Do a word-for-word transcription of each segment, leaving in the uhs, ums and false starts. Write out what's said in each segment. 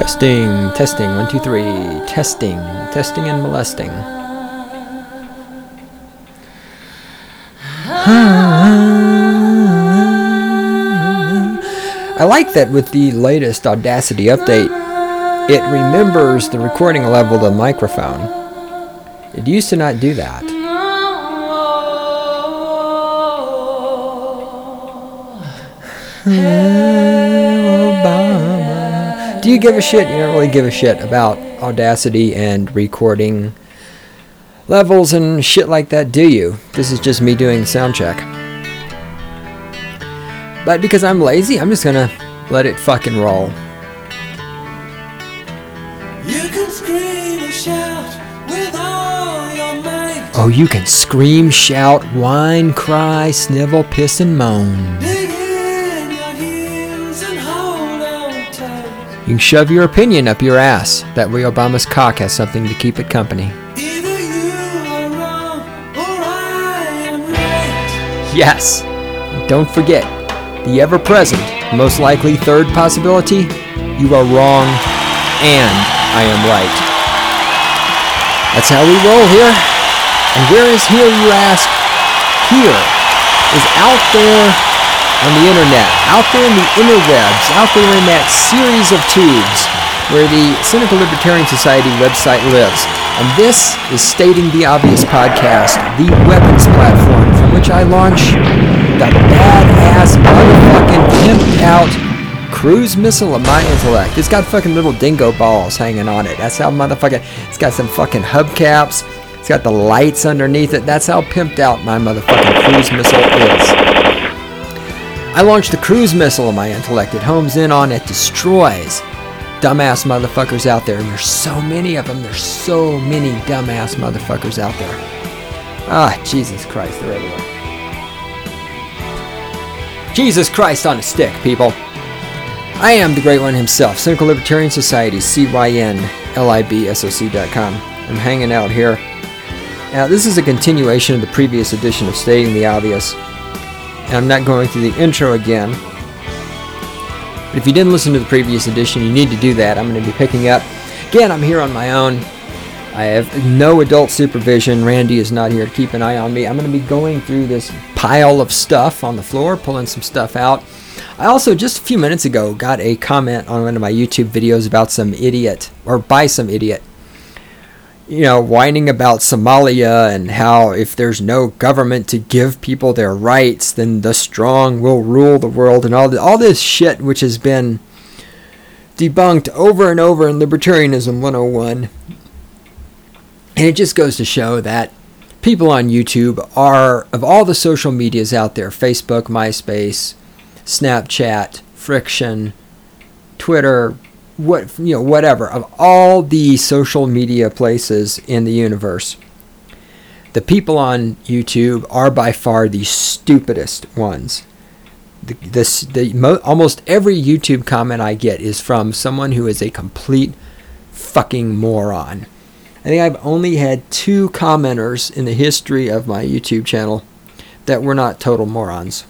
Testing, testing, one, two, three. Testing, testing and molesting. I like that with the latest Audacity update, it remembers the recording level of the microphone. It used to not do that. Obama. Do you give a shit? You don't really give a shit about Audacity and recording levels and shit like that, do you? This is just me doing the sound check. But because I'm lazy, I'm just gonna let it fucking roll. You can scream and shout with all your might. Oh, you can scream, shout, whine, cry, snivel, piss, and moan. Dig in your heels and hold on tight. You can shove your opinion up your ass. That way Obama's cock has something to keep it company. Either you are wrong or I am right. Yes! Don't forget, the ever-present, most likely third possibility, you are wrong and I am right. That's how we roll here. And where is here, you ask? Here is out there on the internet, out there in the interwebs, out there in that series of tubes where the Cynical Libertarian Society website lives. And this is Stating the Obvious podcast, the weapons platform from which I launch the badass motherfucking pimped out cruise missile of my intellect. It's got fucking little dingo balls hanging on it. That's how motherfucking, it's got some fucking hubcaps. It's got the lights underneath it. That's how pimped out my motherfucking cruise missile is. I launched the cruise missile of my intellect. It homes in on, it destroys dumbass motherfuckers out there. And there's so many of them. There's so many dumbass motherfuckers out there. Ah, Jesus Christ, they're everywhere. Jesus Christ on a stick, people. I am the Great One himself, Cynical Libertarian Society, C Y N L I B S O C dot com. I'm hanging out here. Now, this is a continuation of the previous edition of Stating the Obvious. And I'm not going through the intro again. But if you didn't listen to the previous edition, you need to do that. I'm going to be picking up. Again, I'm here on my own. I have no adult supervision. Randy is not here to keep an eye on me. I'm going to be going through this pile of stuff on the floor, pulling some stuff out. I also, just a few minutes ago, got a comment on one of my YouTube videos about some idiot, or by some idiot, you know, whining about Somalia and how if there's no government to give people their rights, then the strong will rule the world, and all, the, all this shit which has been debunked over and over in Libertarianism one oh one. And it just goes to show that people on YouTube are, of all the social medias out there, Facebook, MySpace, Snapchat, Friction, Twitter, what you know, whatever, of all the social media places in the universe, the people on YouTube are by far the stupidest ones. The, this, the mo- almost every YouTube comment I get is from someone who is a complete fucking moron. I think I've only had two commenters in the history of my YouTube channel that were not total morons.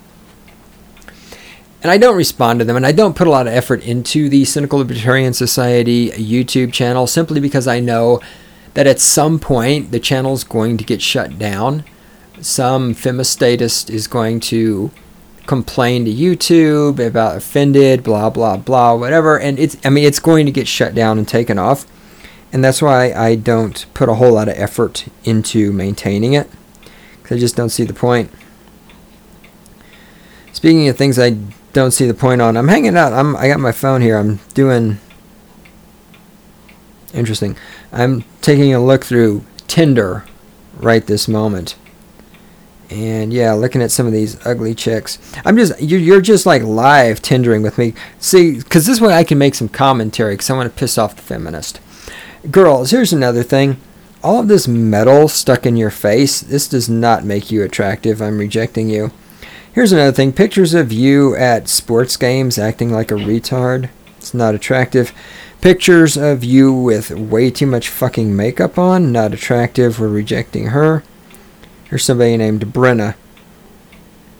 And I don't respond to them, and I don't put a lot of effort into the Cynical Libertarian Society YouTube channel simply because I know that at some point the channel is going to get shut down. Some femistatist is going to complain to YouTube about offended, blah, blah, blah, whatever. And it's, I mean, it's going to get shut down and taken off. And that's why I don't put a whole lot of effort into maintaining it, because I just don't see the point. Speaking of things I don't see the point on, I'm hanging out. I'm, I got my phone here. I'm doing... Interesting. I'm taking a look through Tinder right this moment. And yeah, looking at some of these ugly chicks. I'm just, you're, you're just like live Tindering with me. See, because this way I can make some commentary, because I want to piss off the feminist. Girls, here's another thing. All of this metal stuck in your face, this does not make you attractive. I'm rejecting you. Here's another thing. Pictures of you at sports games acting like a retard. It's not attractive. Pictures of you with way too much fucking makeup on. Not attractive. We're rejecting her. Here's somebody named Brenna.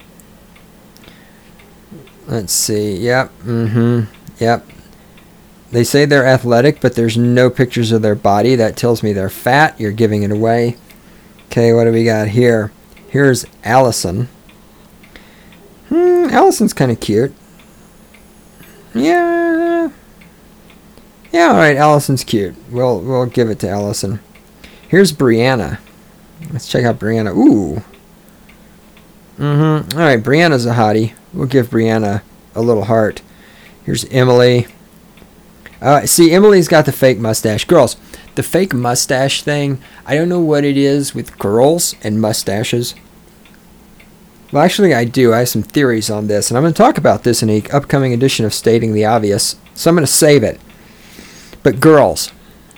Let's see. Yep. Mm-hmm. Yep. They say they're athletic, but there's no pictures of their body. That tells me they're fat. You're giving it away. Okay, what do we got here? Here's Allison. Hmm, Allison's kind of cute. Yeah. Yeah, all right, Allison's cute. We'll we'll give it to Allison. Here's Brianna. Let's check out Brianna. Ooh. Mm-hmm. All right, Brianna's a hottie. We'll give Brianna a little heart. Here's Emily. Uh, see, Emily's got the fake mustache. Girls, the fake mustache thing, I don't know what it is with girls and mustaches. Well, actually, I do. I have some theories on this, and I'm going to talk about this in an upcoming edition of Stating the Obvious, so I'm going to save it. But girls,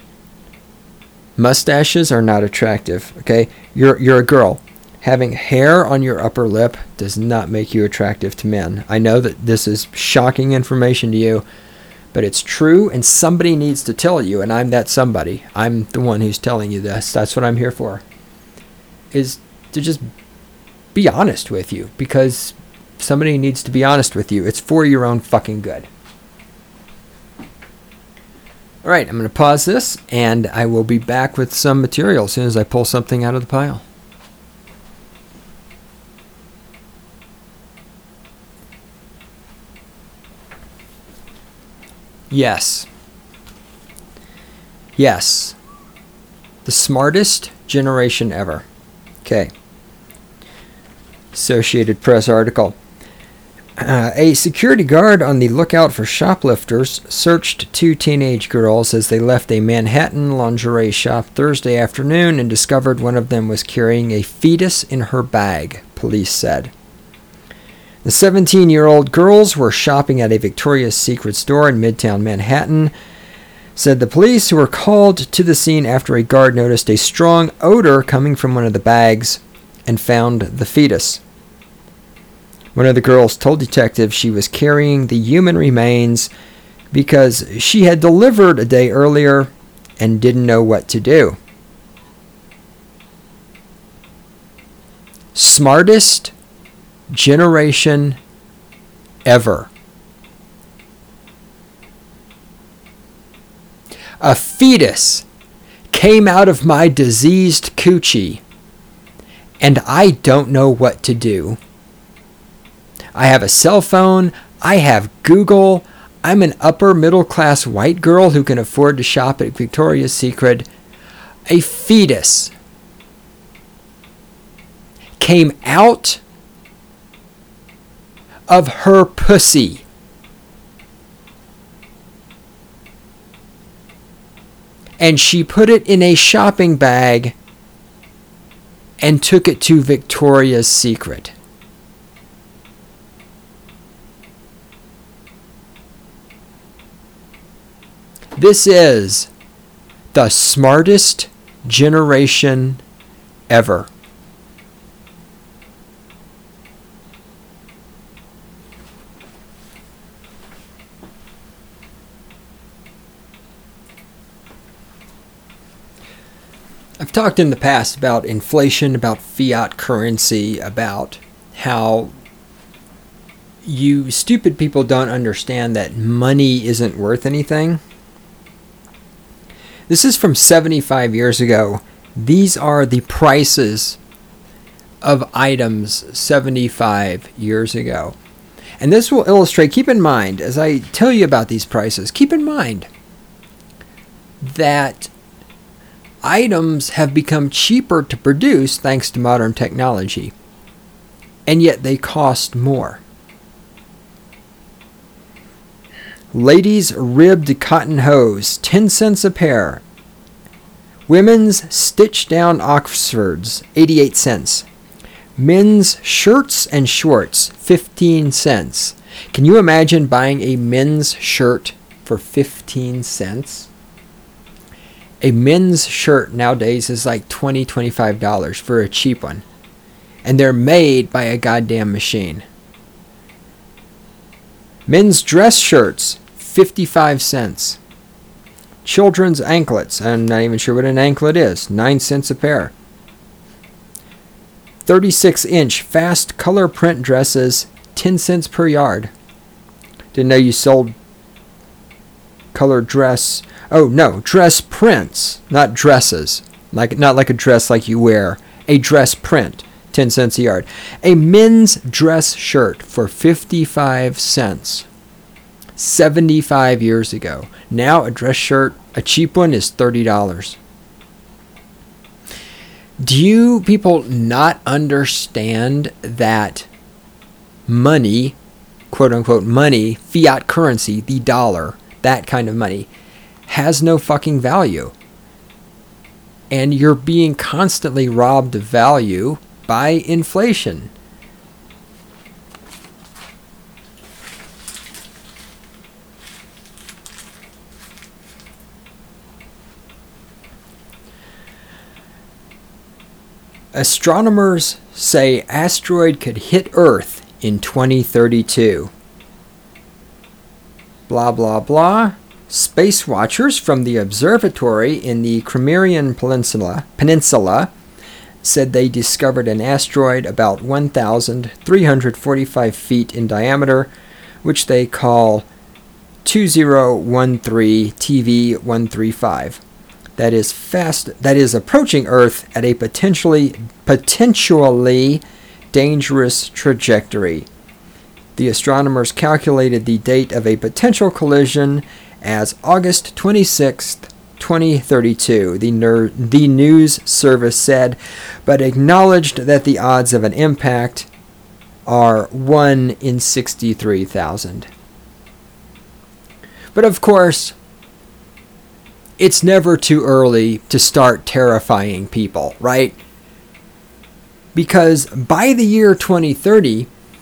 mustaches are not attractive, okay? You're, you're a girl. Having hair on your upper lip does not make you attractive to men. I know that this is shocking information to you, but it's true, and somebody needs to tell you, and I'm that somebody. I'm the one who's telling you this. That's what I'm here for, is to just be honest with you, because somebody needs to be honest with you. It's for your own fucking good. All right, I'm going to pause this, and I will be back with some material as soon as I pull something out of the pile. Yes. Yes. The smartest generation ever. Okay. Associated Press article. Uh, a security guard on the lookout for shoplifters searched two teenage girls as they left a Manhattan lingerie shop Thursday afternoon and discovered one of them was carrying a fetus in her bag, police said. The seventeen-year-old girls were shopping at a Victoria's Secret store in Midtown Manhattan, said the police, who were called to the scene after a guard noticed a strong odor coming from one of the bags and found the fetus. One of the girls told detectives she was carrying the human remains because she had delivered a day earlier and didn't know what to do. Smartest generation ever. A fetus came out of my diseased coochie, and I don't know what to do. I have a cell phone. I have Google. I'm an upper middle class white girl who can afford to shop at Victoria's Secret. A fetus came out of her pussy. And she put it in a shopping bag and took it to Victoria's Secret. This is the smartest generation ever. I've talked in the past about inflation, about fiat currency, about how you stupid people don't understand that money isn't worth anything. This is from seventy-five years ago. These are the prices of items seventy-five years ago. And this will illustrate, keep in mind, as I tell you about these prices, keep in mind that items have become cheaper to produce thanks to modern technology, and yet they cost more. Ladies' ribbed cotton hose, ten cents a pair. Women's stitched down Oxfords, eighty-eight cents. Men's shirts and shorts, fifteen cents. Can you imagine buying a men's shirt for fifteen cents? A men's shirt nowadays is like twenty dollars, twenty-five dollars for a cheap one. And they're made by a goddamn machine. Men's dress shirts, fifty-five cents. Children's anklets, I'm not even sure what an anklet is, nine cents a pair. thirty-six inch fast color print dresses, ten cents per yard. Didn't know you sold colored dress. Oh, no, dress prints, not dresses. Like not like a dress like you wear. A dress print, ten cents a yard. A men's dress shirt for fifty-five cents. seventy-five years ago. Now a dress shirt, a cheap one, is thirty dollars. Do you people not understand that money, quote unquote money, fiat currency, the dollar, that kind of money, has no fucking value? And you're being constantly robbed of value by inflation. Astronomers say asteroid could hit Earth in twenty thirty-two. Blah, blah, blah. Space watchers from the observatory in the Crimean Peninsula, Peninsula said they discovered an asteroid about one thousand three hundred forty-five feet in diameter, which they call two zero one three T V one thirty-five. That is fast. That is approaching Earth at a potentially potentially dangerous trajectory. The astronomers calculated the date of a potential collision as August twenty-sixth, twenty thirty-two, the, ner- the news service said, but acknowledged that the odds of an impact are one in sixty-three thousand. But of course, it's never too early to start terrifying people, right? Because by the year twenty thirty,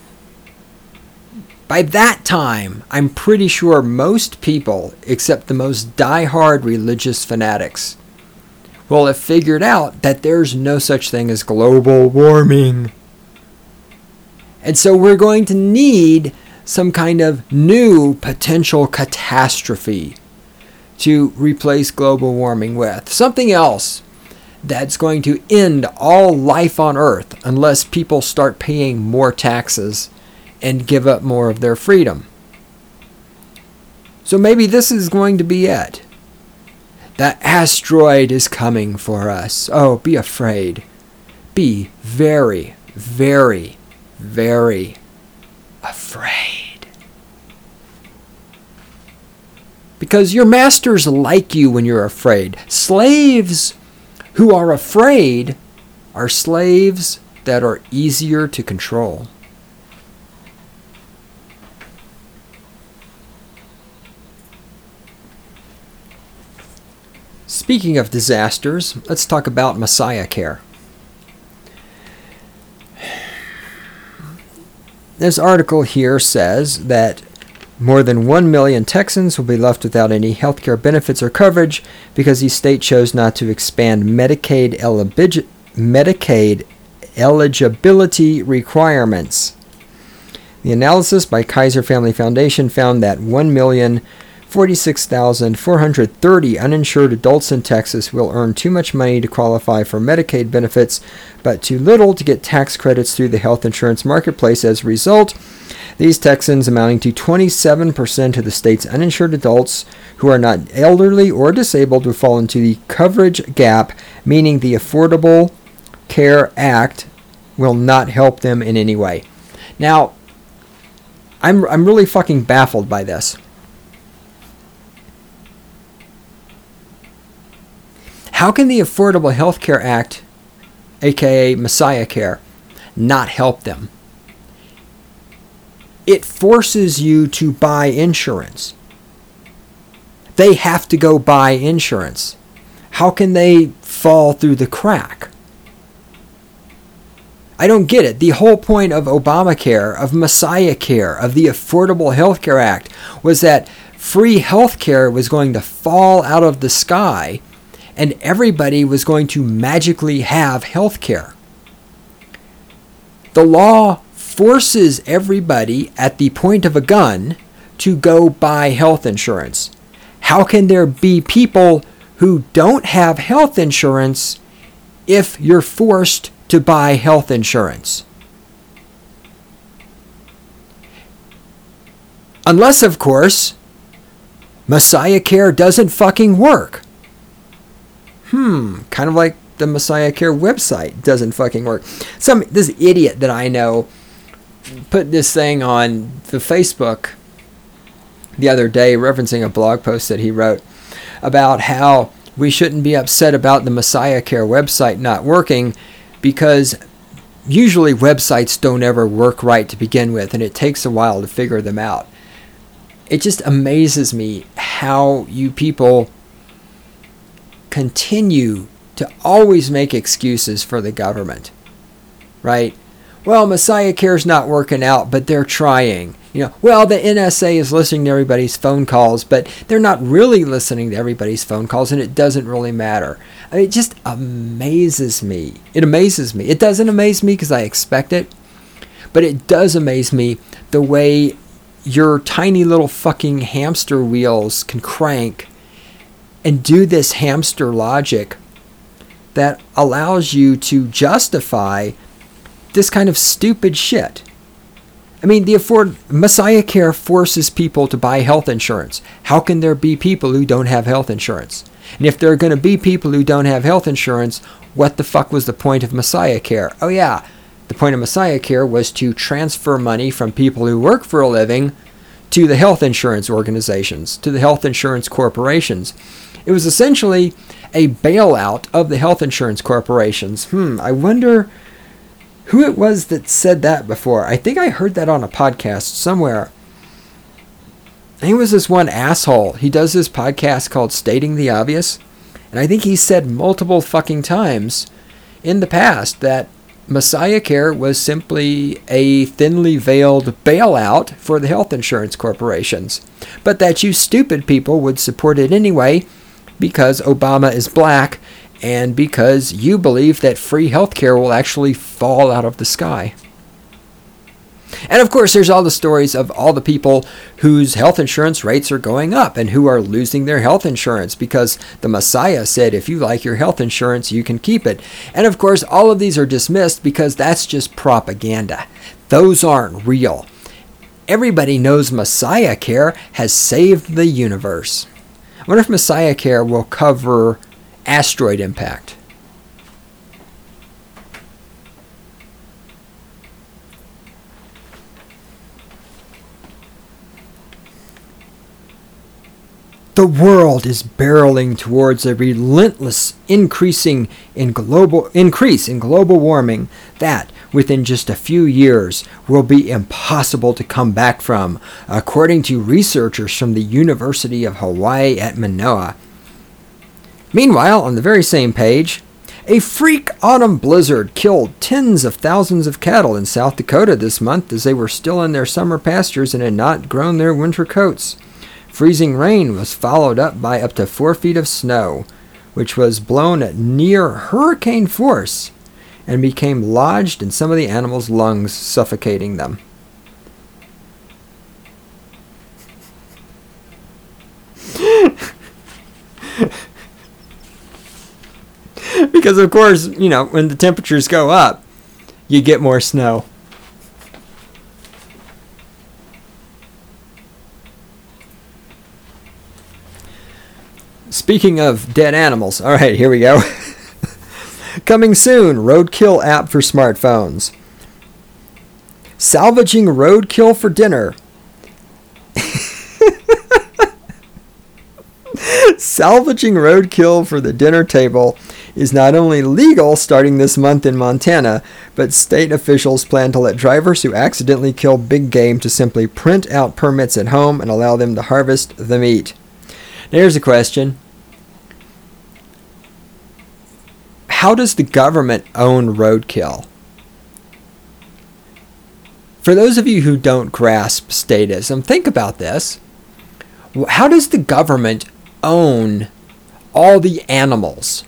by that time, I'm pretty sure most people, except the most die-hard religious fanatics, will have figured out that there's no such thing as global warming. And so we're going to need some kind of new potential catastrophe to replace global warming with. Something else that's going to end all life on Earth unless people start paying more taxes and give up more of their freedom. So maybe this is going to be it. That asteroid is coming for us. Oh, be afraid. Be very, very, very afraid. Because your masters like you when you're afraid. Slaves who are afraid are slaves that are easier to control. Speaking of disasters, let's talk about Messiah Care. This article here says that more than one million Texans will be left without any health care benefits or coverage because the state chose not to expand Medicaid, elib- Medicaid eligibility requirements. The analysis by Kaiser Family Foundation found that one million forty-six thousand four hundred thirty uninsured adults in Texas will earn too much money to qualify for Medicaid benefits, but too little to get tax credits through the health insurance marketplace. As a result, these Texans, amounting to twenty-seven percent of the state's uninsured adults who are not elderly or disabled, will fall into the coverage gap, meaning the Affordable Care Act will not help them in any way. Now, I'm I'm really fucking baffled by this. How can the Affordable Health Care Act, aka Messiah Care, not help them? It forces you to buy insurance. They have to go buy insurance. How can they fall through the crack? I don't get it. The whole point of Obamacare, of Messiah Care, of the Affordable Health Care Act was that free health care was going to fall out of the sky and everybody was going to magically have health care. The law forces everybody at the point of a gun to go buy health insurance. How can there be people who don't have health insurance if you're forced to buy health insurance? Unless, of course, Messiah Care doesn't fucking work. Hmm, kind of like the Messiah Care website doesn't fucking work. Some this idiot that I know put this thing on the Facebook the other day, referencing a blog post that he wrote about how we shouldn't be upset about the Messiah Care website not working because usually websites don't ever work right to begin with, and it takes a while to figure them out. It just amazes me how you people continue to always make excuses for the government, right? Well, Messiah Care's not working out, but they're trying. You know, well, the N S A is listening to everybody's phone calls, but they're not really listening to everybody's phone calls, and it doesn't really matter. I mean, it just amazes me. It amazes me. It doesn't amaze me because I expect it, but it does amaze me the way your tiny little fucking hamster wheels can crank and do this hamster logic that allows you to justify this kind of stupid shit. I mean, the afford Messiah Care forces people to buy health insurance. How can there be people who don't have health insurance? And if there are going to be people who don't have health insurance, what the fuck was the point of Messiah Care? Oh yeah, the point of Messiah Care was to transfer money from people who work for a living to the health insurance organizations, to the health insurance corporations. It was essentially a bailout of the health insurance corporations. Hmm, I wonder who it was that said that before. I think I heard that on a podcast somewhere. I think it was this one asshole. He does this podcast called Stating the Obvious. And I think he said multiple fucking times in the past that Messiah Care was simply a thinly veiled bailout for the health insurance corporations. But that you stupid people would support it anyway because Obama is black and because you believe that free healthcare will actually fall out of the sky. And of course, there's all the stories of all the people whose health insurance rates are going up and who are losing their health insurance because the Messiah said, if you like your health insurance, you can keep it. And of course, all of these are dismissed because that's just propaganda. Those aren't real. Everybody knows Messiah Care has saved the universe. I wonder if Messiah Care will cover asteroid impact. The world is barreling towards a relentless increasing in global increase in global warming that within just a few years will be impossible to come back from, according to researchers from the University of Hawaii at Manoa. Meanwhile, on the very same page, a freak autumn blizzard killed tens of thousands of cattle in South Dakota this month as they were still in their summer pastures and had not grown their winter coats. Freezing rain was followed up by up to four feet of snow, which was blown at near hurricane force and became lodged in some of the animals' lungs, suffocating them. Because, of course, you know, when the temperatures go up, you get more snow. Speaking of dead animals, all right, here we go. Coming soon, roadkill app for smartphones. Salvaging roadkill for dinner. Salvaging roadkill for the dinner table is not only legal starting this month in Montana, but state officials plan to let drivers who accidentally kill big game to simply print out permits at home and allow them to harvest the meat. Now, here's a question. How does the government own roadkill? For those of you who don't grasp statism, think about this. How does the government own all the animals?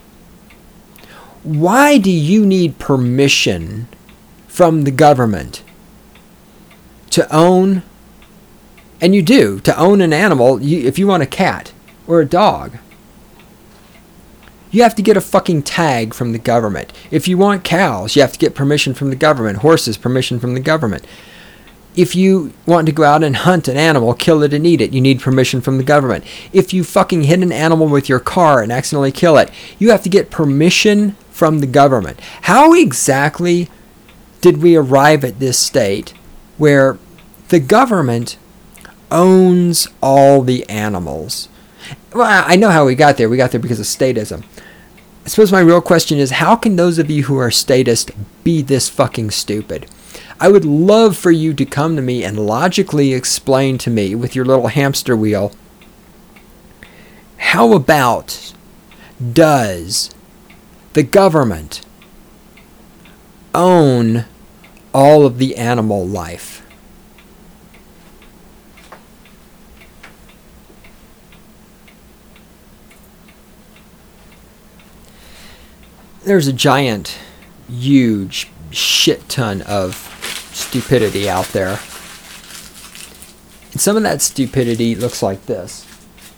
Why do you need permission from the government to own, and you do, to own an animal, you, if you want a cat or a dog? You have to get a fucking tag from the government. If you want cows, you have to get permission from the government. Horses, permission from the government. If you want to go out and hunt an animal, kill it and eat it, you need permission from the government. If you fucking hit an animal with your car and accidentally kill it, you have to get permission from the government. How exactly did we arrive at this state where the government owns all the animals? Well, I know how we got there. We got there because of statism. I suppose my real question is, how can those of you who are statist be this fucking stupid? I would love for you to come to me and logically explain to me with your little hamster wheel, how about does the government own all of the animal life? There's a giant, huge shit ton of stupidity out there. And some of that stupidity looks like this.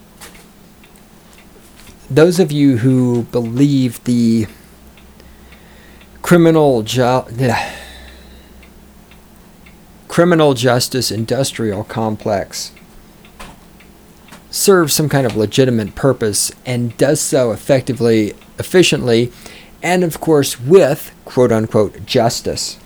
Those of you who believe the criminal ju- criminal justice industrial complex serves some kind of legitimate purpose and does so effectively, efficiently, and of course with quote-unquote justice.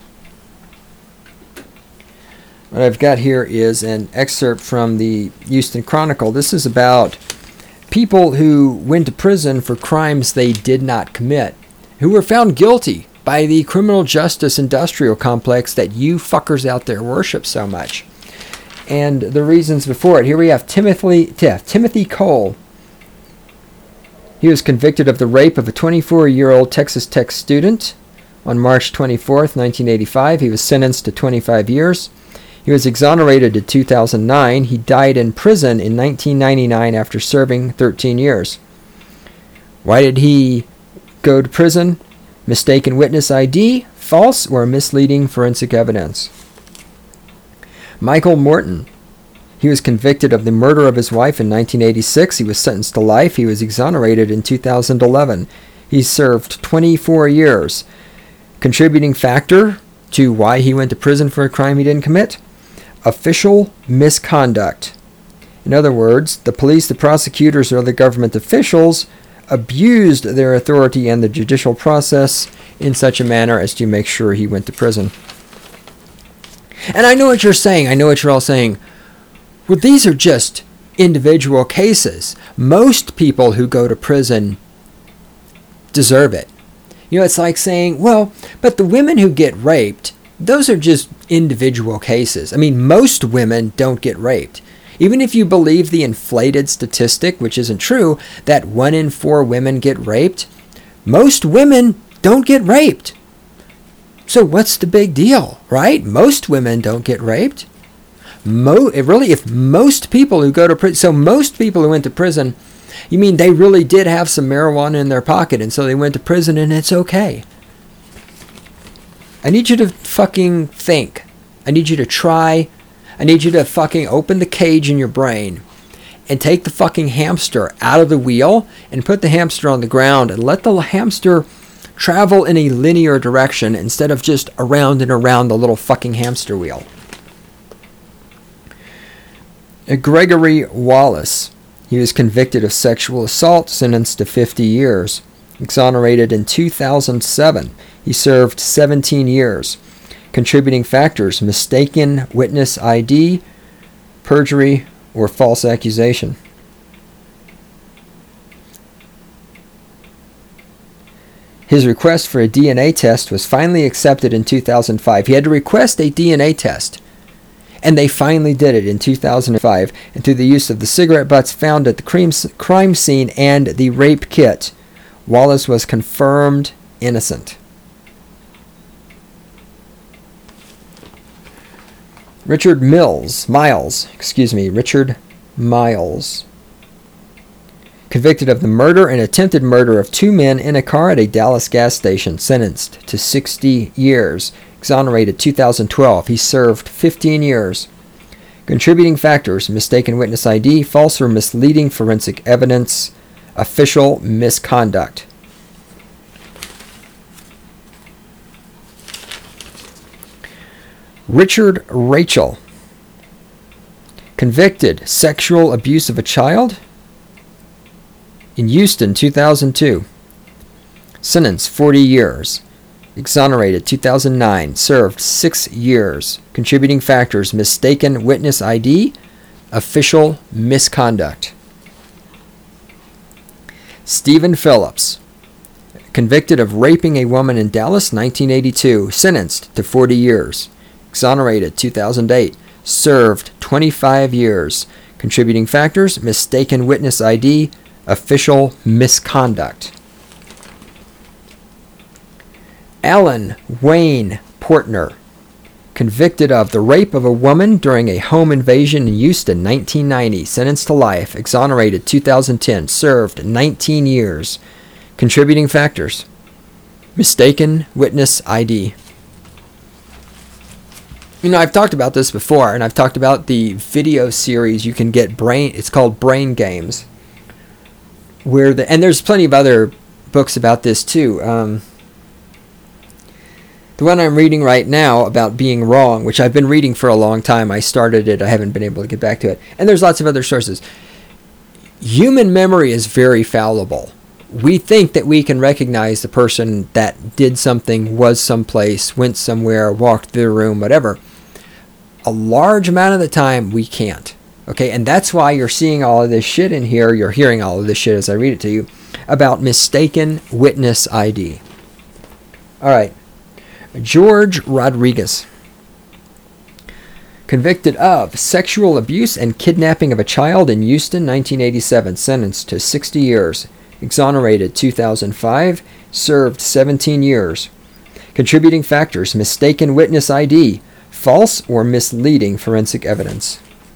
What I've got here is an excerpt from the Houston Chronicle. This is about people who went to prison for crimes they did not commit, who were found guilty by the criminal justice industrial complex that you fuckers out there worship so much. And the reasons before it. Here we have Timothy, Timothy Cole. He was convicted of the rape of a twenty-four-year-old Texas Tech student on March twenty-fourth, nineteen eighty-five. He was sentenced to twenty-five years. He was exonerated in two thousand nine. He died in prison in nineteen ninety-nine after serving thirteen years. Why did he go to prison? Mistaken witness I D, false or misleading forensic evidence. Michael Morton. He was convicted of the murder of his wife in nineteen eighty-six. He was sentenced to life. He was exonerated in two thousand eleven. He served twenty-four years. Contributing factor to why he went to prison for a crime he didn't commit? Official misconduct. In other words, the police, the prosecutors, or other government officials abused their authority and the judicial process in such a manner as to make sure he went to prison. And I know what you're saying. I know what you're all saying. Well, these are just individual cases. Most people who go to prison deserve it. You know, it's like saying, well, but the women who get raped, those are just individual cases. I mean, most women don't get raped. Even if you believe the inflated statistic, which isn't true, that one in four women get raped, most women don't get raped. So what's the big deal, right? Most women don't get raped. Mo- really, if most people who go to prison, so most people who went to prison, you mean they really did have some marijuana in their pocket and so they went to prison and it's okay. I need you to fucking think. I need you to try. I need you to fucking open the cage in your brain and take the fucking hamster out of the wheel and put the hamster on the ground and let the hamster travel in a linear direction instead of just around and around the little fucking hamster wheel. Gregory Wallace. He was convicted of sexual assault, sentenced to fifty years. Exonerated in two thousand seven. He served seventeen years. Contributing factors: mistaken witness I D, perjury, or false accusation. His request for a D N A test was finally accepted in two thousand five. He had to request a D N A test, and they finally did it in two thousand five. And through the use of the cigarette butts found at the crime scene and the rape kit, Wallace was confirmed innocent. Richard Mills, Miles, excuse me, Richard Miles. Convicted of the murder and attempted murder of two men in a car at a Dallas gas station, sentenced to sixty years. Exonerated two thousand twelve. He served fifteen years. Contributing factors: mistaken witness I D, false or misleading forensic evidence, official misconduct. Richard Rachel. Convicted sexual abuse of a child in Houston, two thousand two. Sentence forty years. Exonerated two thousand nine. Served six years. Contributing factors: mistaken witness I D, official misconduct. Stephen Phillips. Convicted of raping a woman in Dallas, nineteen eighty-two. Sentenced to forty years. Exonerated two thousand eight. Served twenty-five years. Contributing factors: mistaken witness I D, official misconduct. Alan Wayne Portner. Convicted of the rape of a woman during a home invasion in Houston, nineteen ninety. Sentenced to life. Exonerated two thousand ten. Served nineteen years. Contributing factors: mistaken witness I D. You know, I've talked about this before, and I've talked about the video series you can get. Brain. It's called Brain Games. Where the and there's plenty of other books about this too. Um, the one I'm reading right now about being wrong, which I've been reading for a long time. I started it. I haven't been able to get back to it. And there's lots of other sources. Human memory is very fallible. We think that we can recognize the person that did something, was someplace, went somewhere, walked through the room, whatever. A large amount of the time, we can't. Okay, and that's why you're seeing all of this shit in here. You're hearing all of this shit as I read it to you about mistaken witness I D. All right. George Rodriguez. Convicted of sexual abuse and kidnapping of a child in Houston, nineteen eighty-seven. Sentenced to sixty years. Exonerated two thousand five. Served seventeen years. Contributing factors: mistaken witness I D, false or misleading forensic evidence.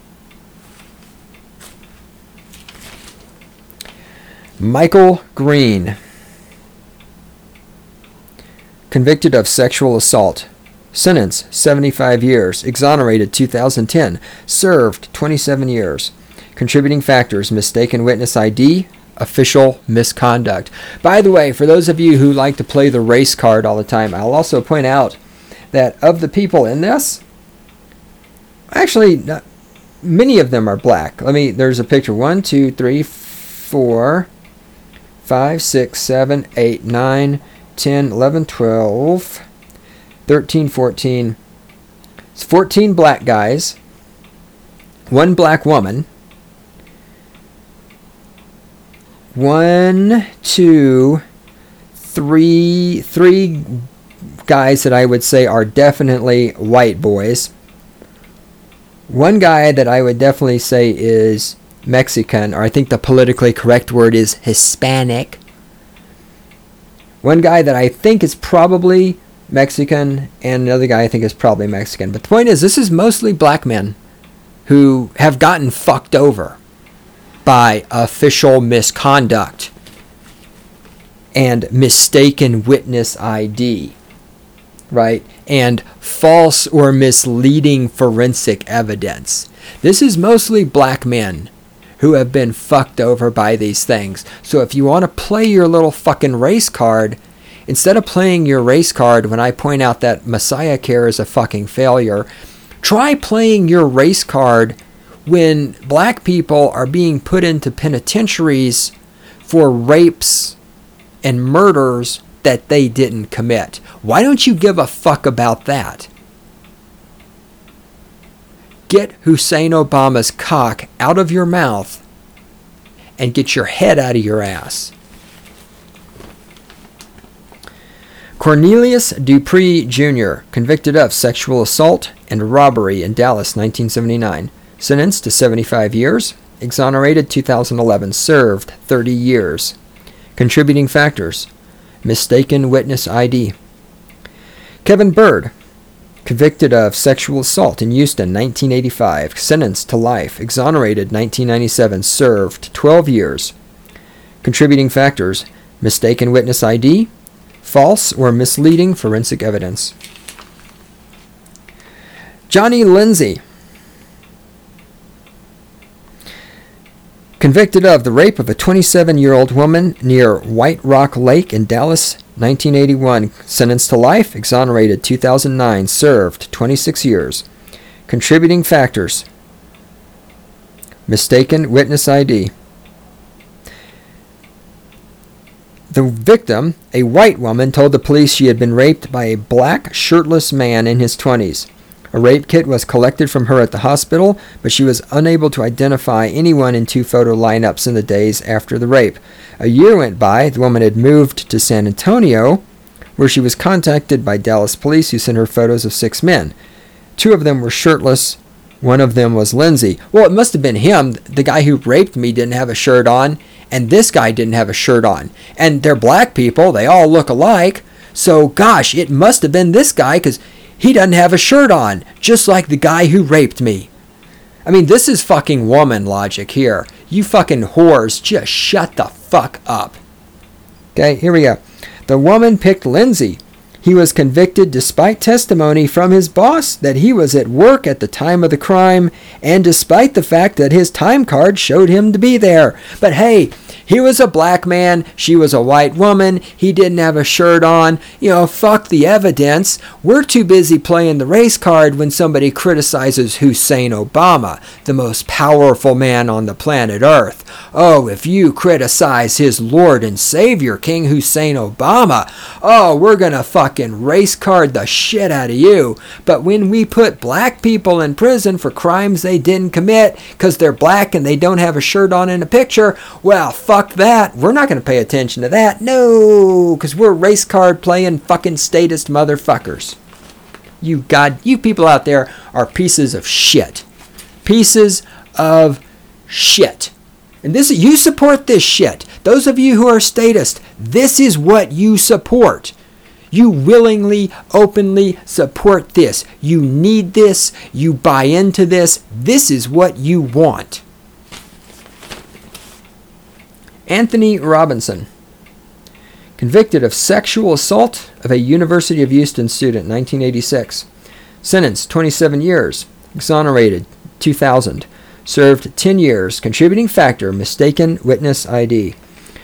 Michael Green. Convicted of sexual assault. Sentence seventy-five years. Exonerated two thousand ten. Served twenty-seven years. Contributing factors: mistaken witness I D, official misconduct. By the way, for those of you who like to play the race card all the time, I'll also point out that of the people in this, actually, not, many of them are black. Let me, there's a picture. One, two, three, four, five, six, seven, eight, nine, ten, eleven, twelve, thirteen, fourteen. It's fourteen black guys, one black woman, one, two, three, three guys that I would say are definitely white boys. One guy that I would definitely say is Mexican, or I think the politically correct word is Hispanic. One guy that I think is probably Mexican, and another guy I think is probably Mexican. But the point is, this is mostly black men who have gotten fucked over by official misconduct and mistaken witness I D, right? And false or misleading forensic evidence. This is mostly black men who have been fucked over by these things. So if you want to play your little fucking race card, instead of playing your race card when I point out that Messiah Care is a fucking failure, try playing your race card when black people are being put into penitentiaries for rapes and murders that they didn't commit. Why don't you give a fuck about that? Get Hussein Obama's cock out of your mouth and get your head out of your ass. Cornelius Dupree Junior, convicted of sexual assault and robbery in Dallas, nineteen seventy-nine. Sentenced to seventy-five years. Exonerated two thousand eleven. Served thirty years. Contributing factors: mistaken witness I D. Kevin Bird, convicted of sexual assault in Houston, nineteen eighty-five. Sentenced to life. Exonerated nineteen ninety-seven. Served twelve years. Contributing factors: mistaken witness I D, false or misleading forensic evidence. Johnny Lindsay, convicted of the rape of a twenty-seven-year-old woman near White Rock Lake in Dallas, nineteen eighty-one. Sentenced to life. Exonerated two thousand nine. Served twenty-six years. Contributing factors: Mistaken witness I D. The victim, a white woman, told the police she had been raped by a black, shirtless man in his twenties. A rape kit was collected from her at the hospital, but she was unable to identify anyone in two photo lineups in the days after the rape. A year went by. The woman had moved to San Antonio, where she was contacted by Dallas police, who sent her photos of six men. Two of them were shirtless. One of them was Lindsay. Well, it must have been him. The guy who raped me didn't have a shirt on, and this guy didn't have a shirt on. And they're black people. They all look alike. So, gosh, it must have been this guy, because he doesn't have a shirt on, just like the guy who raped me. I mean, this is fucking woman logic here. You fucking whores, just shut the fuck up. Okay, here we go. The woman picked Lindsay. He was convicted despite testimony from his boss that he was at work at the time of the crime, and despite the fact that his time card showed him to be there. But hey, he was a black man, she was a white woman, he didn't have a shirt on. You know, fuck the evidence. We're too busy playing the race card when somebody criticizes Hussein Obama, the most powerful man on the planet Earth. Oh, if you criticize his Lord and Savior, King Hussein Obama, oh, we're gonna fucking race card the shit out of you. But when we put black people in prison for crimes they didn't commit because they're black and they don't have a shirt on in a picture, well, fuck that. We're not going to pay attention to that. No, because we're race card playing fucking statist motherfuckers. You God, you people out there are pieces of shit. Pieces of shit. And this, you support this shit. Those of you who are statist, this is what you support. You willingly, openly support this. You need this. You buy into this. This is what you want. Anthony Robinson, convicted of sexual assault of a University of Houston student, nineteen eighty-six. Sentenced twenty-seven years. Exonerated two thousand. Served ten years. Contributing factor, mistaken witness I D.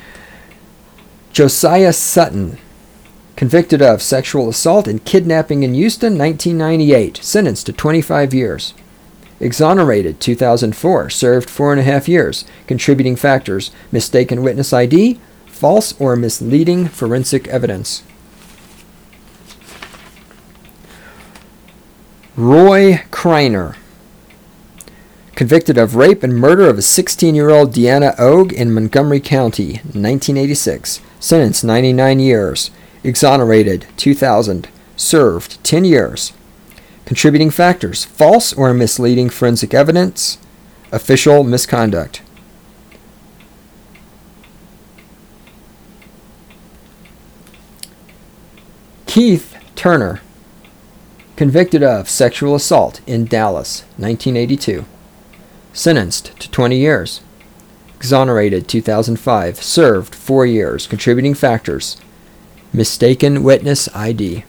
Josiah Sutton, convicted of sexual assault and kidnapping in Houston, nineteen ninety-eight. Sentenced to twenty-five years. Exonerated two thousand four. Served four and a half years. Contributing factors, mistaken witness I D, false or misleading forensic evidence. Roy Kreiner, convicted of rape and murder of a sixteen-year-old Deanna Ogue in Montgomery County, nineteen eighty-six. Sentenced ninety-nine years. Exonerated two thousand. Served ten years. Contributing factors, false or misleading forensic evidence, official misconduct. Keith Turner, convicted of sexual assault in Dallas, nineteen eighty-two. Sentenced to twenty years. Exonerated two thousand five. Served four years. Contributing factors, mistaken witness I D.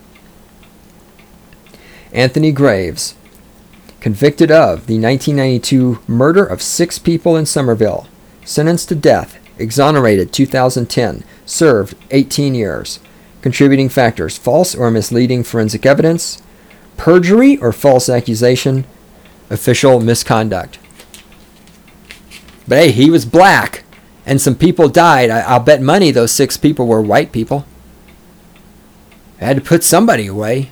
Anthony Graves, convicted of the nineteen ninety-two murder of six people in Somerville. Sentenced to death. Exonerated two thousand ten. Served eighteen years. Contributing factors, false or misleading forensic evidence, perjury or false accusation, official misconduct. But hey, he was black, and some people died. I, I'll bet money those six people were white people. I had to put somebody away.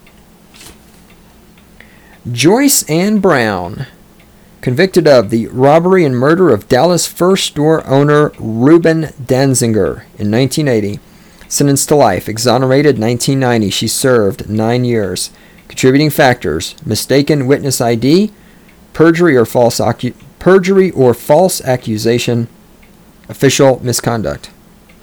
Joyce Ann Brown, convicted of the robbery and murder of Dallas First Store owner Reuben Danziger in nineteen eighty. Sentenced to life. Exonerated nineteen ninety. She served nine years. Contributing factors, mistaken witness I D, perjury or false acu- perjury or false accusation, official misconduct.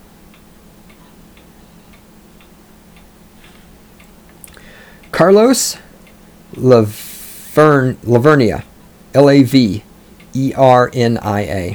Carlos Lavern- Lavernia, L A V E R N I A.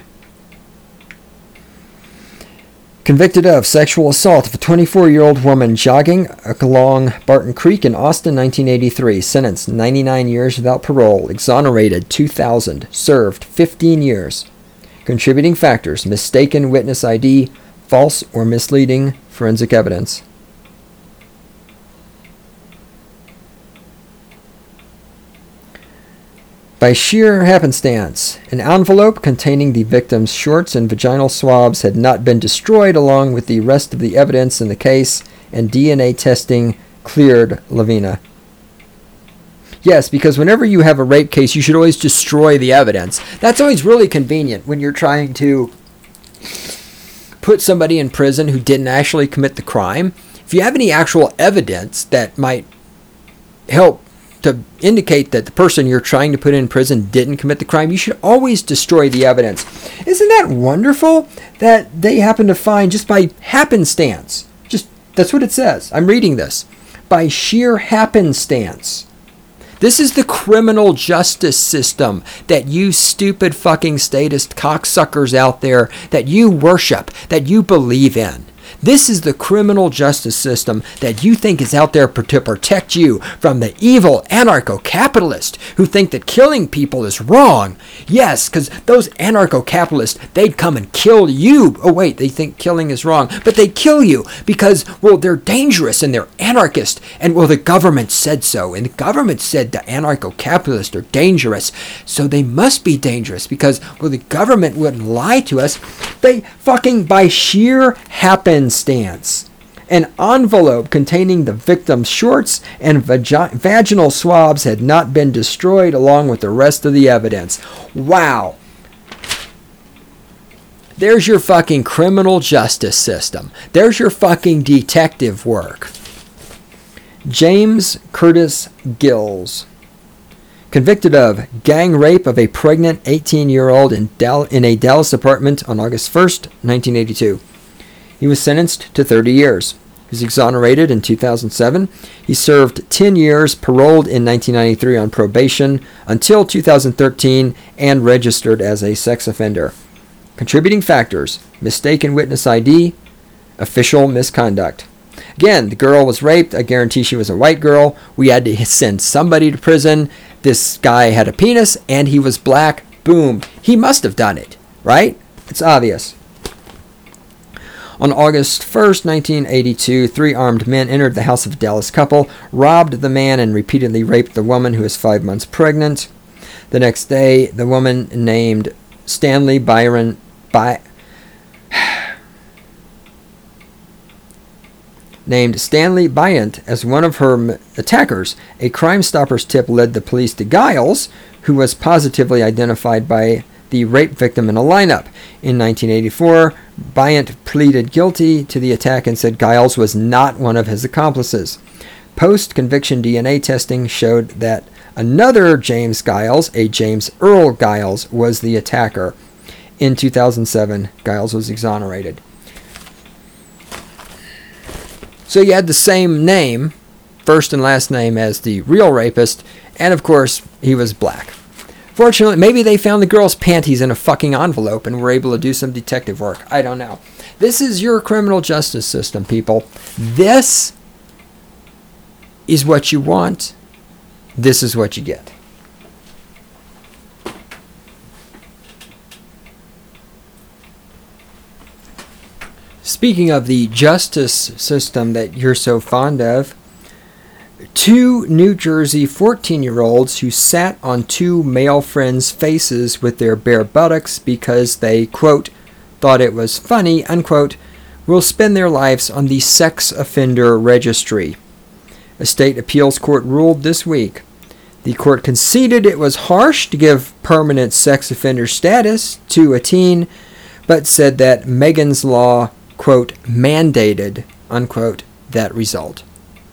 Convicted of sexual assault of a twenty-four-year-old woman jogging along Barton Creek in Austin, nineteen eighty-three. Sentenced ninety-nine years without parole. Exonerated two thousand. Served fifteen years. Contributing factors, mistaken witness I D, false or misleading forensic evidence. By sheer happenstance, an envelope containing the victim's shorts and vaginal swabs had not been destroyed along with the rest of the evidence in the case, and D N A testing cleared Lavina. Yes, because whenever you have a rape case, you should always destroy the evidence. That's always really convenient when you're trying to put somebody in prison who didn't actually commit the crime. If you have any actual evidence that might help to indicate that the person you're trying to put in prison didn't commit the crime, you should always destroy the evidence. Isn't that wonderful that they happen to find, just by happenstance, just that's what it says. I'm reading this. By sheer happenstance. This is the criminal justice system that you stupid fucking statist cocksuckers out there, that you worship, that you believe in. This is the criminal justice system that you think is out there to protect you from the evil anarcho-capitalists who think that killing people is wrong. Yes, because those anarcho-capitalists, they'd come and kill you. Oh, wait, they think killing is wrong. But they'd kill you because, well, they're dangerous and they're anarchist. And, well, the government said so. And the government said the anarcho-capitalists are dangerous. So they must be dangerous because, well, the government wouldn't lie to us. They fucking, by sheer happenstance, an envelope containing the victim's shorts and vagi- vaginal swabs had not been destroyed along with the rest of the evidence. Wow. There's your fucking criminal justice system. There's your fucking detective work. James Curtis Gills, convicted of gang rape of a pregnant eighteen-year-old in, Dal- in a Dallas apartment on August first, nineteen eighty-two. He was sentenced to thirty years. He was exonerated in two thousand seven. He served ten years, paroled in nineteen ninety-three on probation until two thousand thirteen, and registered as a sex offender. Contributing factors: mistaken witness I D, official misconduct. Again, the girl was raped. I guarantee she was a white girl. We had to send somebody to prison. This guy had a penis, and he was black. Boom. He must have done it, right? It's obvious. On August first, nineteen eighty-two, three armed men entered the house of a Dallas couple, robbed the man, and repeatedly raped the woman who was five months pregnant. The next day, the woman named Stanley Byron by named Stanley Bryant as one of her attackers. A Crime Stoppers tip led the police to Giles, who was positively identified by the rape victim in a lineup. In nineteen eighty-four, Bryant pleaded guilty to the attack and said Giles was not one of his accomplices. Post-conviction D N A testing showed that another James Giles, a James Earl Giles, was the attacker. In two thousand seven, Giles was exonerated. So you had the same name, first and last name, as the real rapist, and of course, he was black. Fortunately, maybe they found the girl's panties in a fucking envelope and were able to do some detective work. I don't know. This is your criminal justice system, people. This is what you want. This is what you get. Speaking of the justice system that you're so fond of, two New Jersey fourteen-year-olds who sat on two male friends' faces with their bare buttocks because they, quote, thought it was funny, unquote, will spend their lives on the sex offender registry. A state appeals court ruled this week. The court conceded it was harsh to give permanent sex offender status to a teen, but said that Megan's Law, quote, mandated, unquote, that result.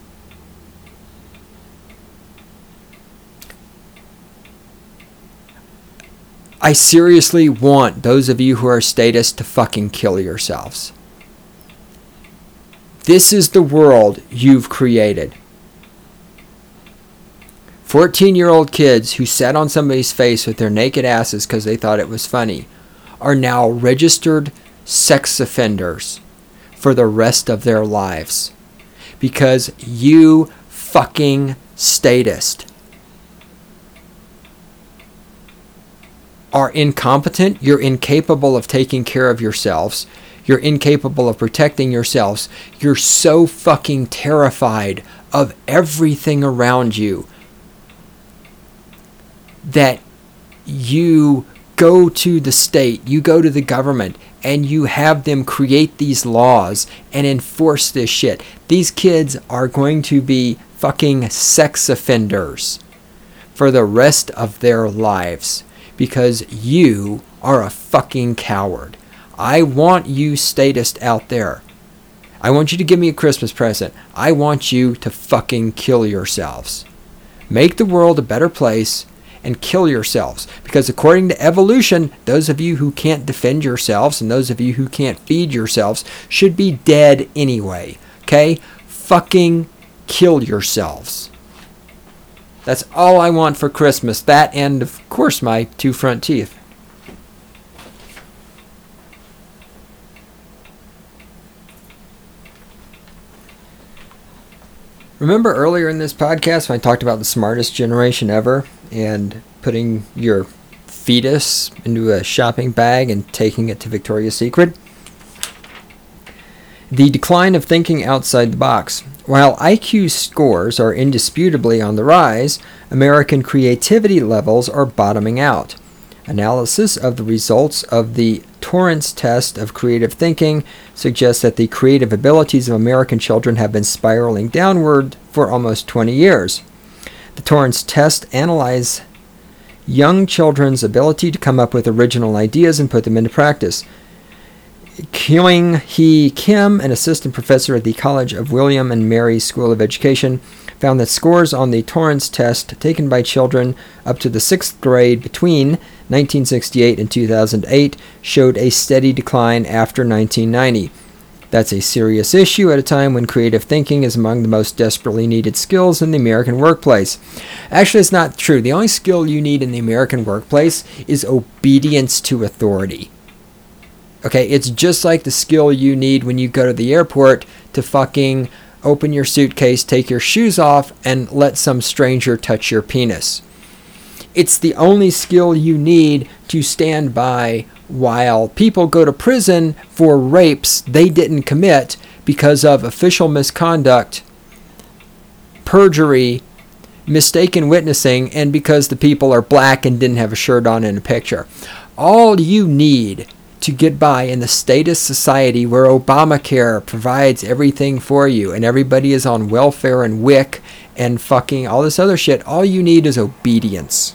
I seriously want those of you who are statists to fucking kill yourselves. This is the world you've created. fourteen-year-old kids who sat on somebody's face with their naked asses because they thought it was funny are now registered sex offenders for the rest of their lives because you fucking statist are incompetent. You're incapable of taking care of yourselves. You're incapable of protecting yourselves. You're so fucking terrified of everything around you that you go to the state, you go to the government, and you have them create these laws and enforce this shit. These kids are going to be fucking sex offenders for the rest of their lives because you are a fucking coward. I want you statists out there. I want you to give me a Christmas present. I want you to fucking kill yourselves. Make the world a better place and kill yourselves. Because according to evolution, those of you who can't defend yourselves and those of you who can't feed yourselves should be dead anyway. Okay? Fucking kill yourselves. That's all I want for Christmas. That and, of course, my two front teeth. Remember earlier in this podcast when I talked about the smartest generation ever and putting your fetus into a shopping bag and taking it to Victoria's Secret? The decline of thinking outside the box. While I Q scores are indisputably on the rise, American creativity levels are bottoming out. Analysis of the results of the Torrance test of creative thinking suggests that the creative abilities of American children have been spiraling downward for almost twenty years. The Torrance test analyzes young children's ability to come up with original ideas and put them into practice. Kyung Hee Kim, an assistant professor at the College of William and Mary School of Education, found that scores on the Torrance test taken by children up to the sixth grade between nineteen sixty-eight and two thousand eight showed a steady decline after nineteen ninety. That's a serious issue at a time when creative thinking is among the most desperately needed skills in the American workplace. Actually, it's not true. The only skill you need in the American workplace is obedience to authority. Okay, it's just like the skill you need when you go to the airport to fucking open your suitcase, take your shoes off, and let some stranger touch your penis. It's the only skill you need to stand by while people go to prison for rapes they didn't commit because of official misconduct, perjury, mistaken witnessing, and because the people are black and didn't have a shirt on in a picture. All you need to get by in the statist society where Obamacare provides everything for you and everybody is on welfare and W I C and fucking all this other shit, all you need is obedience.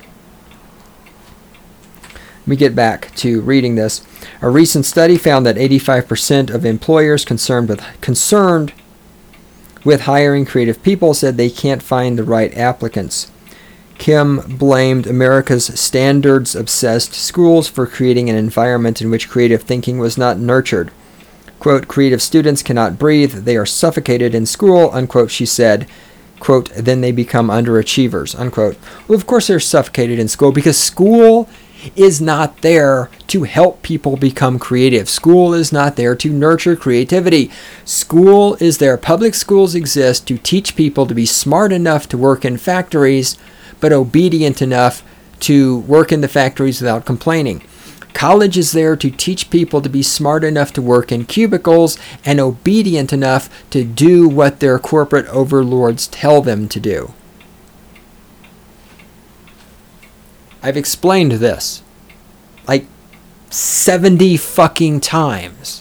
Let me get back to reading this. A recent study found that eighty-five percent of employers concerned with concerned with hiring creative people said they can't find the right applicants. Kim blamed America's standards-obsessed schools for creating an environment in which creative thinking was not nurtured. Quote, creative students cannot breathe, they are suffocated in school, unquote, she said. Quote, then they become underachievers, unquote. Well, of course they're suffocated in school because school is not there to help people become creative. School is not there to nurture creativity. School is there. Public schools exist to teach people to be smart enough to work in factories, but obedient enough to work in the factories without complaining. College is there to teach people to be smart enough to work in cubicles and obedient enough to do what their corporate overlords tell them to do. I've explained this like seventy fucking times.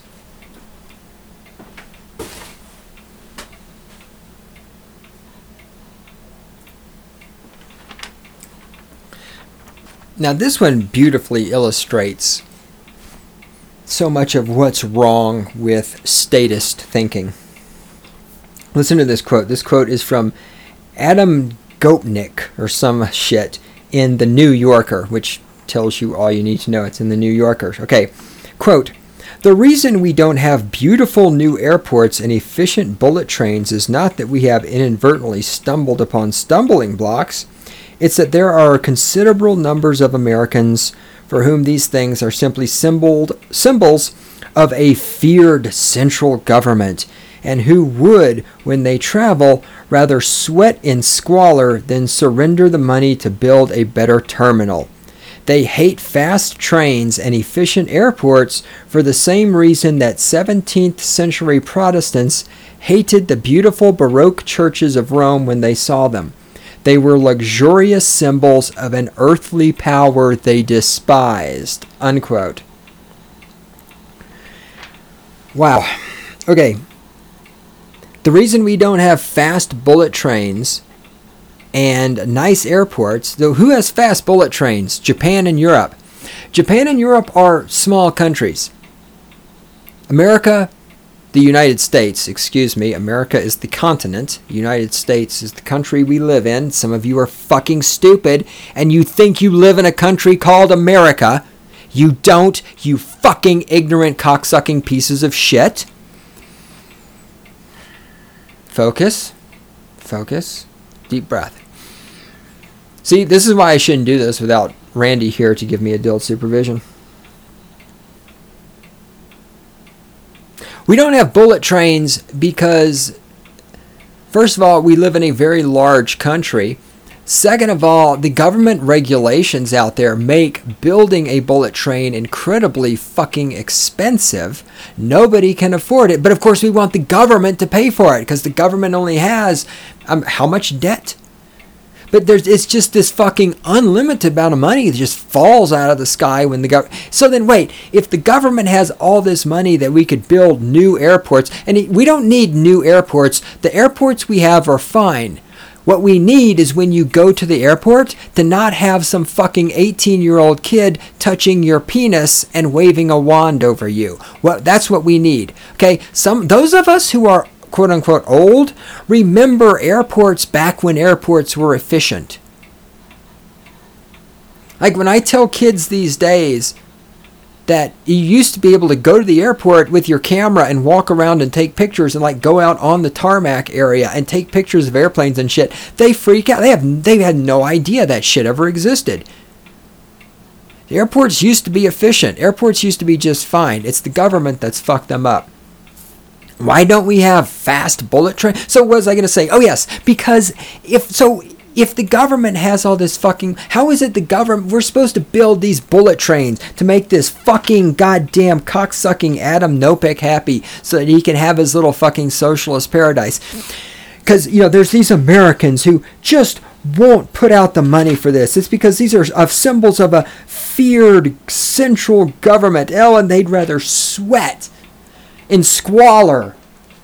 Now this one beautifully illustrates so much of what's wrong with statist thinking. Listen to this quote. This quote is from Adam Gopnik or some shit in The New Yorker, which tells you all you need to know. It's in The New Yorker. Okay, quote, the reason we don't have beautiful new airports and efficient bullet trains is not that we have inadvertently stumbled upon stumbling blocks. It's that there are considerable numbers of Americans for whom these things are simply symboled, symbols of a feared central government, and who would, when they travel, rather sweat in squalor than surrender the money to build a better terminal. They hate fast trains and efficient airports for the same reason that seventeenth century Protestants hated the beautiful Baroque churches of Rome when they saw them. They were luxurious symbols of an earthly power they despised. Unquote. Wow. Okay. The reason we don't have fast bullet trains and nice airports, though, who has fast bullet trains? Japan and Europe. Japan and Europe are small countries. America, the United States, excuse me, America is the continent. The United States is the country we live in. Some of you are fucking stupid and you think you live in a country called America. You don't, you fucking ignorant cocksucking pieces of shit. Focus. Focus. Deep breath. See, this is why I shouldn't do this without Randy here to give me adult supervision. We don't have bullet trains because, first of all, we live in a very large country. Second of all, the government regulations out there make building a bullet train incredibly fucking expensive. Nobody can afford it. But of course, we want the government to pay for it because the government only has um, how much debt? But there's it's just this fucking unlimited amount of money that just falls out of the sky when the government. So then wait, if the government has all this money that we could build new airports, and it, we don't need new airports. The airports we have are fine. What we need is when you go to the airport to not have some fucking eighteen-year-old kid touching your penis and waving a wand over you. Well, that's what we need. Okay, some those of us who are quote-unquote old remember airports back when airports were efficient. Like when I tell kids these days that you used to be able to go to the airport with your camera and walk around and take pictures and like go out on the tarmac area and take pictures of airplanes and shit, they freak out. They have they had no idea that shit ever existed. The airports used to be efficient. Airports used to be just fine. It's the government that's fucked them up. Why don't we have fast bullet trains? So what was I going to say? Oh yes, because if so if the government has all this fucking, how is it the government, we're supposed to build these bullet trains to make this fucking goddamn cocksucking Adam Nopek happy so that he can have his little fucking socialist paradise. Because, you know, there's these Americans who just won't put out the money for this. It's because these are of symbols of a feared central government. Oh, and they'd rather sweat in squalor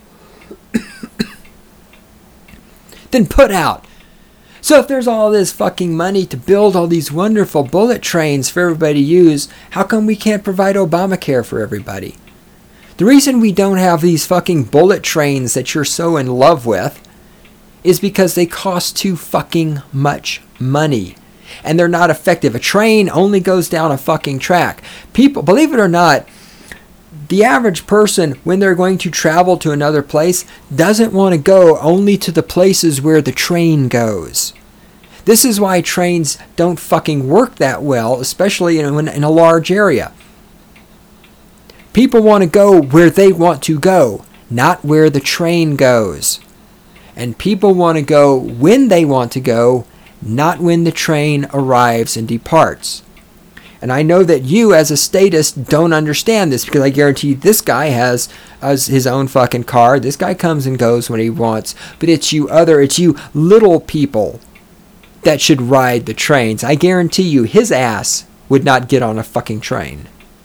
than put out. So if there's all this fucking money to build all these wonderful bullet trains for everybody to use, how come we can't provide Obamacare for everybody? The reason we don't have these fucking bullet trains that you're so in love with is because they cost too fucking much money. And they're not effective. A train only goes down a fucking track. People, believe it or not, the average person, when they're going to travel to another place, doesn't want to go only to the places where the train goes. This is why trains don't fucking work that well, especially in, in a large area. People want to go where they want to go, not where the train goes. And people want to go when they want to go, not when the train arrives and departs. And I know that you, as a statist, don't understand this because I guarantee you this guy has, has his own fucking car. This guy comes and goes when he wants. But it's you other, it's you little people that should ride the trains. I guarantee you his ass would not get on a fucking train.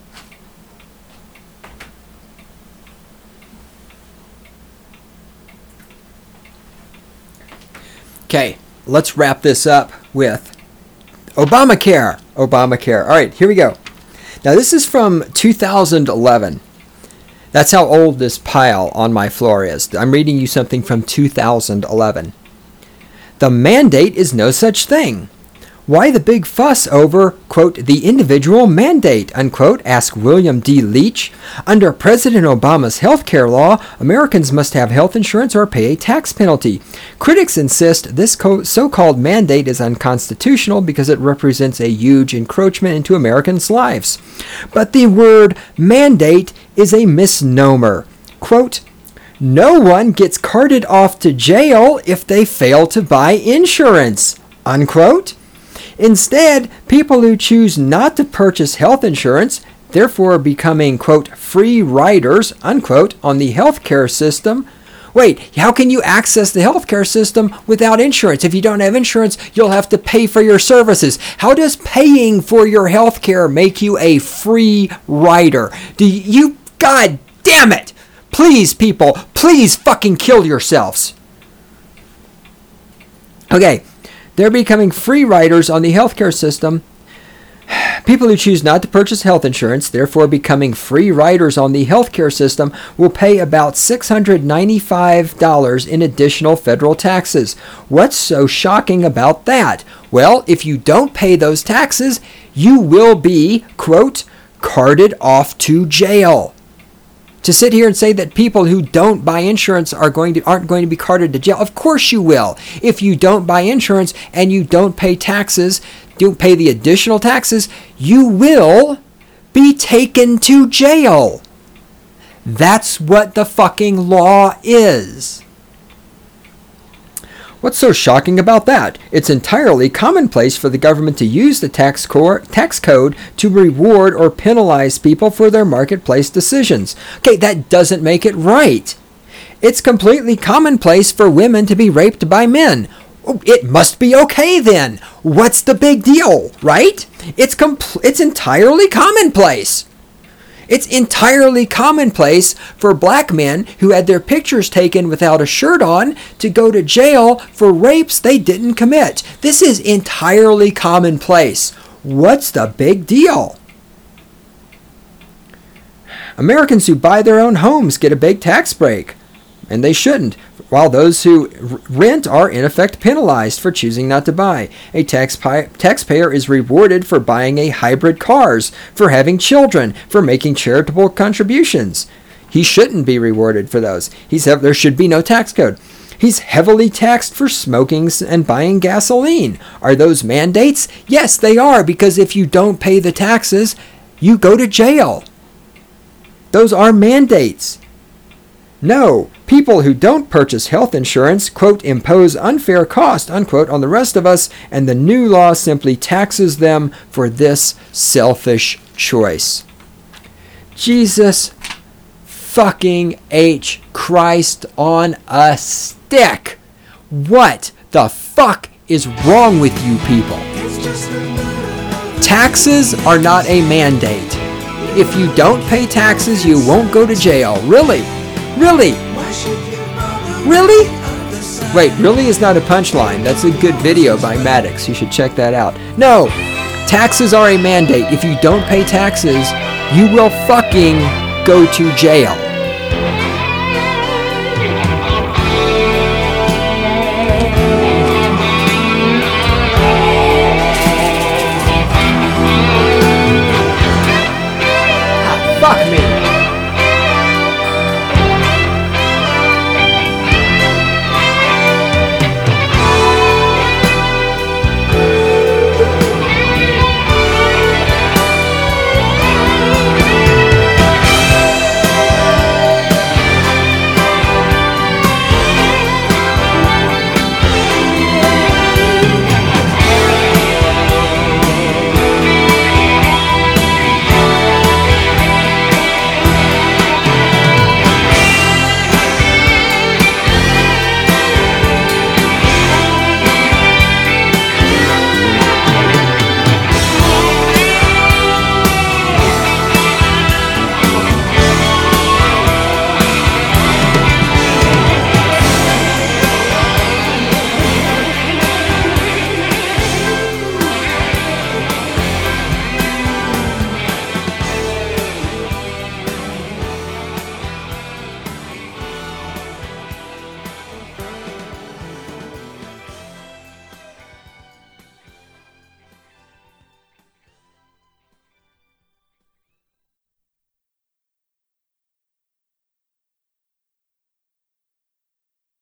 Okay, let's wrap this up with Obamacare. Obamacare. All right, here we go. Now, this is from two thousand eleven. That's how old this pile on my floor is. I'm reading you something from two thousand eleven. The mandate is no such thing. Why the big fuss over, quote, the individual mandate, unquote, asked William D. Leach. Under President Obama's health care law, Americans must have health insurance or pay a tax penalty. Critics insist this co- so-called mandate is unconstitutional because it represents a huge encroachment into Americans' lives. But the word mandate is a misnomer. Quote, no one gets carted off to jail if they fail to buy insurance, unquote. Instead, people who choose not to purchase health insurance, therefore becoming, quote, free riders, unquote, on the healthcare system, Wait, how can you access the healthcare system without insurance? If you don't have insurance, you'll have to pay for your services. How does paying for your healthcare make you a free rider? Do you, God damn it! Please, people, please fucking kill yourselves. Okay, they're becoming free riders on the healthcare system. People who choose not to purchase health insurance, therefore becoming free riders on the healthcare system, will pay about six hundred ninety-five dollars in additional federal taxes. What's so shocking about that? Well, if you don't pay those taxes, you will be, quote, carted off to jail. To sit here and say that people who don't buy insurance are going to aren't going to be carted to jail, of course you will. If you don't buy insurance and you don't pay taxes, don't pay the additional taxes, you will be taken to jail. That's what the fucking law is. What's so shocking about that? It's entirely commonplace for the government to use the tax, core, tax code to reward or penalize people for their marketplace decisions. Okay, that doesn't make it right. It's completely commonplace for women to be raped by men. Oh, it must be okay then. What's the big deal, right? It's compl- it's entirely commonplace. It's entirely commonplace for black men who had their pictures taken without a shirt on to go to jail for rapes they didn't commit. This is entirely commonplace. What's the big deal? Americans who buy their own homes get a big tax break, and they shouldn't, while those who rent are in effect penalized for choosing not to buy. A taxpi- taxpayer is rewarded for buying a hybrid cars, for having children, for making charitable contributions. He shouldn't be rewarded for those. He's have, there should be no tax code. He's heavily taxed for smoking and buying gasoline. Are those mandates? Yes, they are, because if you don't pay the taxes, you go to jail. Those are mandates. No, people who don't purchase health insurance, quote, impose unfair cost, unquote, on the rest of us, and the new law simply taxes them for this selfish choice. Jesus fucking H. Christ on a stick. What the fuck is wrong with you people? Taxes are not a mandate. If you don't pay taxes, you won't go to jail. Really? Really? Really? Wait, really is not a punchline. That's a good video by Maddox. You should check that out. No, taxes are a mandate. If you don't pay taxes, you will fucking go to jail. Ah, fuck me.